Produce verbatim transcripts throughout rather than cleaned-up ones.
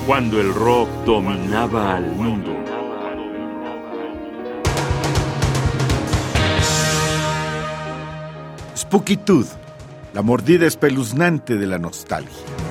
cuando el rock dominaba al mundo. Spooky Tooth, la mordida espeluznante de la nostalgia.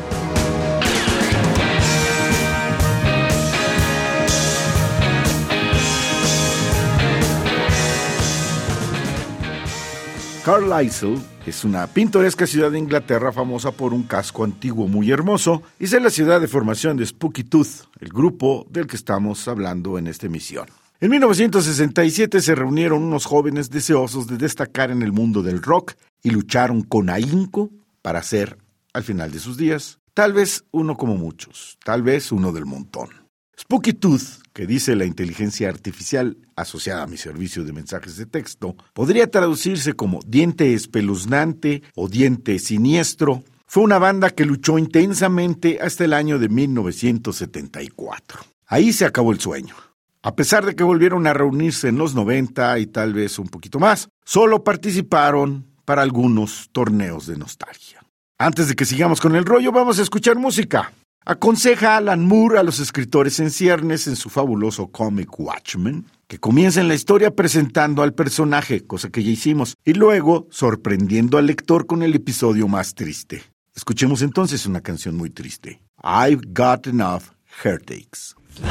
Carlisle es una pintoresca ciudad de Inglaterra famosa por un casco antiguo muy hermoso y es la ciudad de formación de Spooky Tooth, el grupo del que estamos hablando en esta emisión. En mil novecientos sesenta y siete se reunieron unos jóvenes deseosos de destacar en el mundo del rock y lucharon con ahínco para ser, al final de sus días, tal vez uno como muchos, tal vez uno del montón. Spooky Tooth, que dice la inteligencia artificial asociada a mi servicio de mensajes de texto, podría traducirse como diente espeluznante o diente siniestro. Fue una banda que luchó intensamente hasta el año de mil novecientos setenta y cuatro. Ahí se acabó el sueño. A pesar de que volvieron a reunirse en los noventa y tal vez un poquito más, solo participaron para algunos torneos de nostalgia. Antes de que sigamos con el rollo, vamos a escuchar música. Aconseja Alan Moore a los escritores en ciernes en su fabuloso cómic Watchmen, que comienza en la historia presentando al personaje, cosa que ya hicimos, y luego sorprendiendo al lector con el episodio más triste. Escuchemos entonces una canción muy triste. I've Got Enough Heartaches.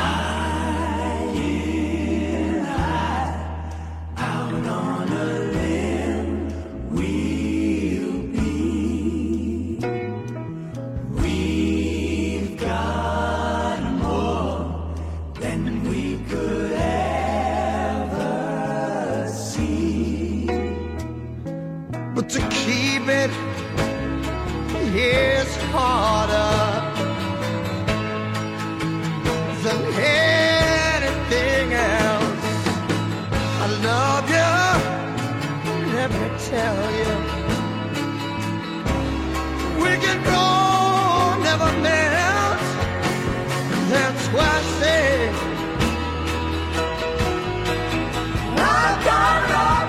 But to keep it is harder than anything else. I love you, let me tell you. We can go, never melt. That's why I say I've got it all.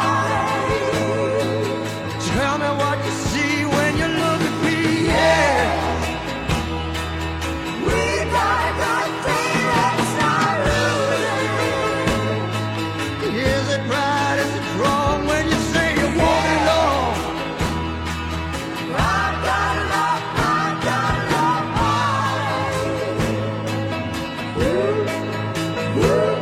Tell me what you see when you look at me, yeah. We got a good thing that's not losing. Is it right, is it wrong when you say you want it all? I've got enough, I've got enough. Ooh, ooh, ooh.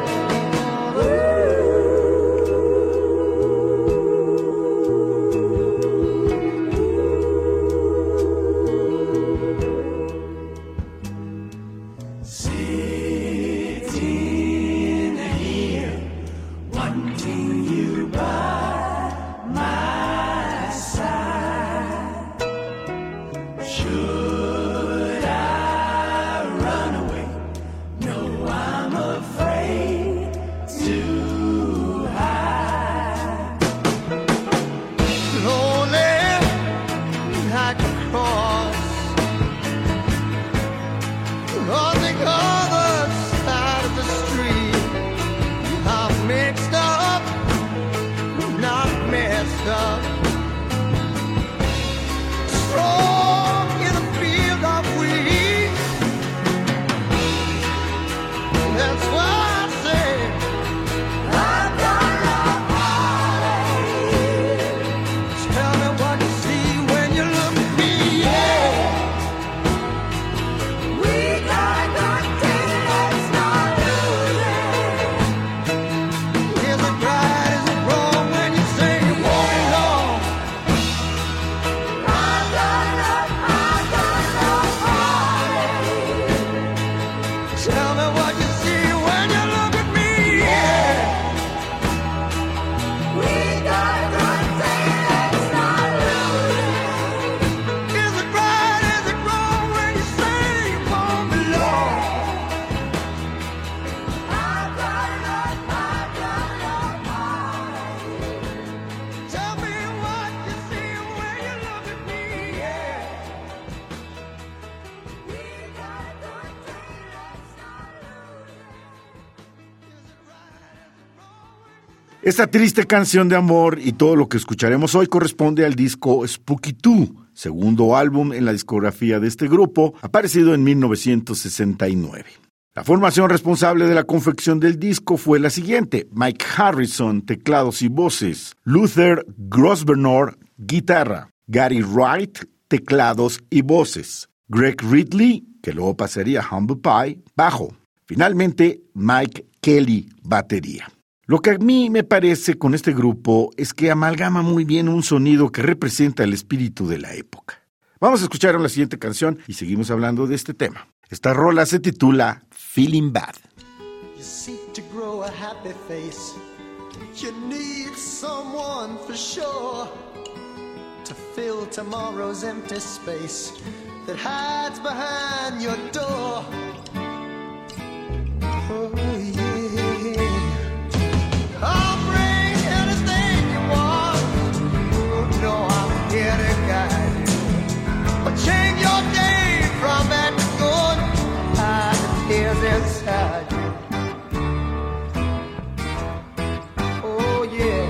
Esta triste canción de amor y todo lo que escucharemos hoy corresponde al disco Spooky Tooth, segundo álbum en la discografía de este grupo, aparecido en mil novecientos sesenta y nueve. La formación responsable de la confección del disco fue la siguiente: Mike Harrison, teclados y voces; Luther Grosvenor, guitarra; Gary Wright, teclados y voces; Greg Ridley, que luego pasaría a Humble Pie, bajo; finalmente Mike Kelly, batería. Lo que a mí me parece con este grupo es que amalgama muy bien un sonido que representa el espíritu de la época. Vamos a escuchar la siguiente canción y seguimos hablando de este tema. Esta rola se titula Feeling Bad. You seek to grow a happy face. You need someone for sure to fill tomorrow's empty space that hides behind your door. Oh yeah, I'll bring anything you want. Oh no, I'm here to guide you. But change your day from bad to good. Hide the tears inside you. Oh yeah.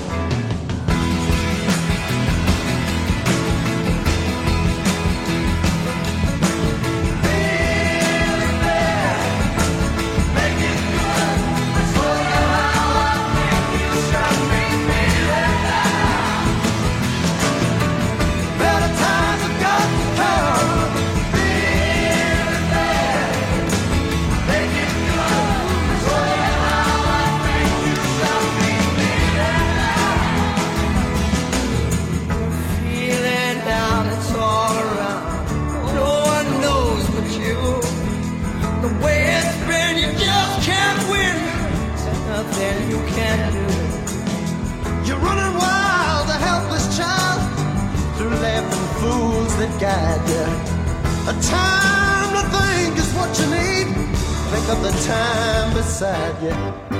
Nothing you can do. You're running wild, a helpless child, through laughing fools that guide you. A time to think is what you need. Think of the time beside you.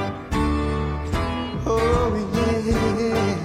Oh yeah.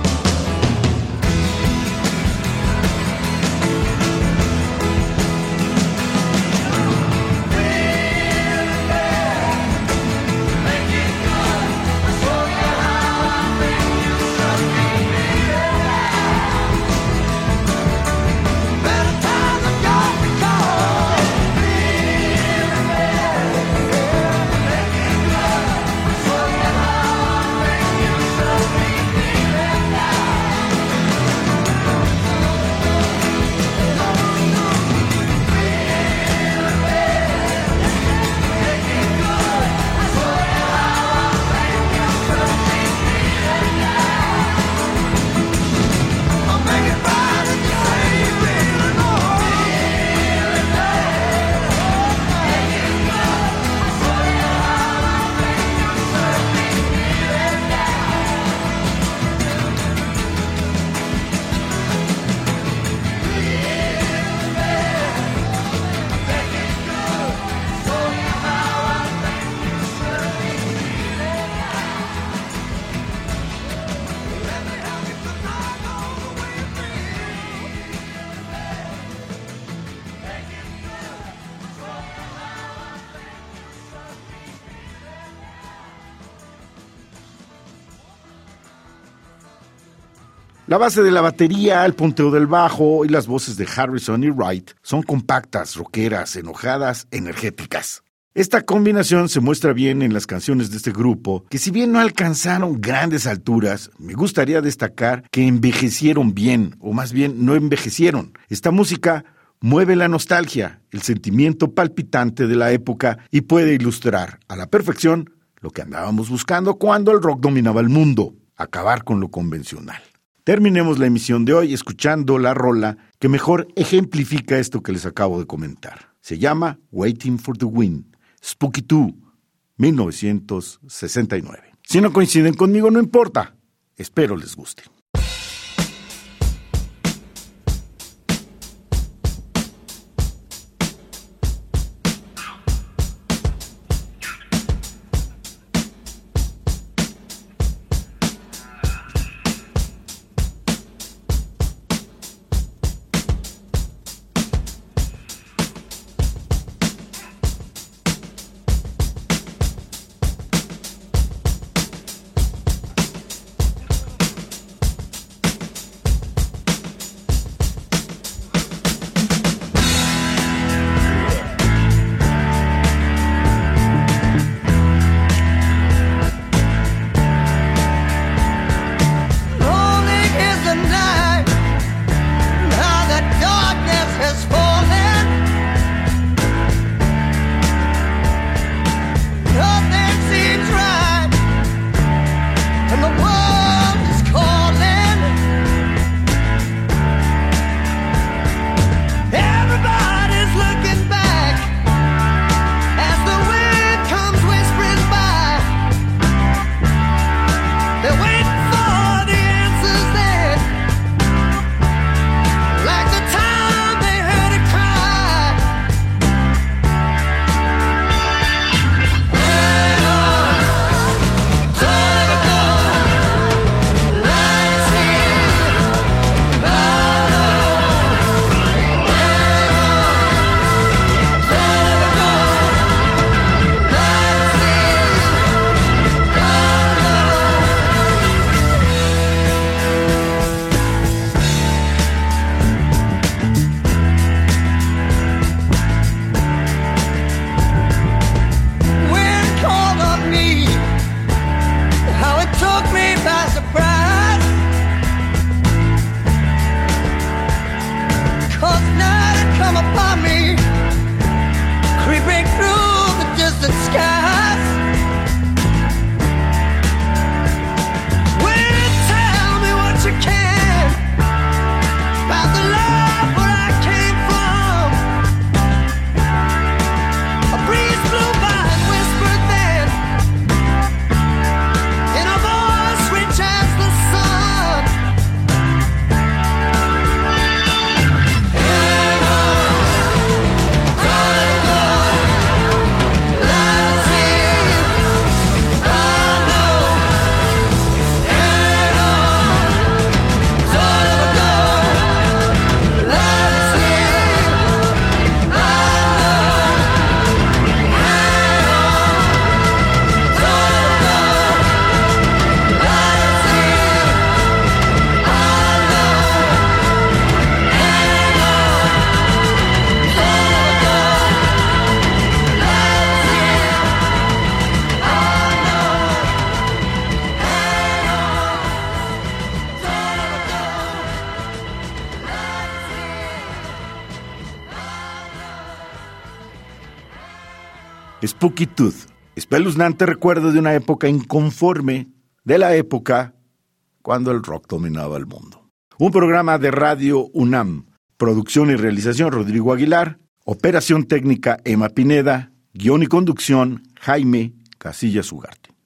La base de la batería, el punteo del bajo y las voces de Harrison y Wright son compactas, rockeras, enojadas, energéticas. Esta combinación se muestra bien en las canciones de este grupo, que si bien no alcanzaron grandes alturas, me gustaría destacar que envejecieron bien, o más bien no envejecieron. Esta música mueve la nostalgia, el sentimiento palpitante de la época y puede ilustrar a la perfección lo que andábamos buscando cuando el rock dominaba el mundo, acabar con lo convencional. Terminemos la emisión de hoy escuchando la rola que mejor ejemplifica esto que les acabo de comentar. Se llama Waiting for the Wind, Spooky two, mil novecientos sesenta y nueve. Si no coinciden conmigo, no importa. Espero les guste. Spooky Tooth, espeluznante recuerdo de una época inconforme, de la época cuando el rock dominaba el mundo. Un programa de Radio UNAM, producción y realización Rodrigo Aguilar, operación técnica Emma Pineda, guión y conducción Jaime Casillas Ugarte.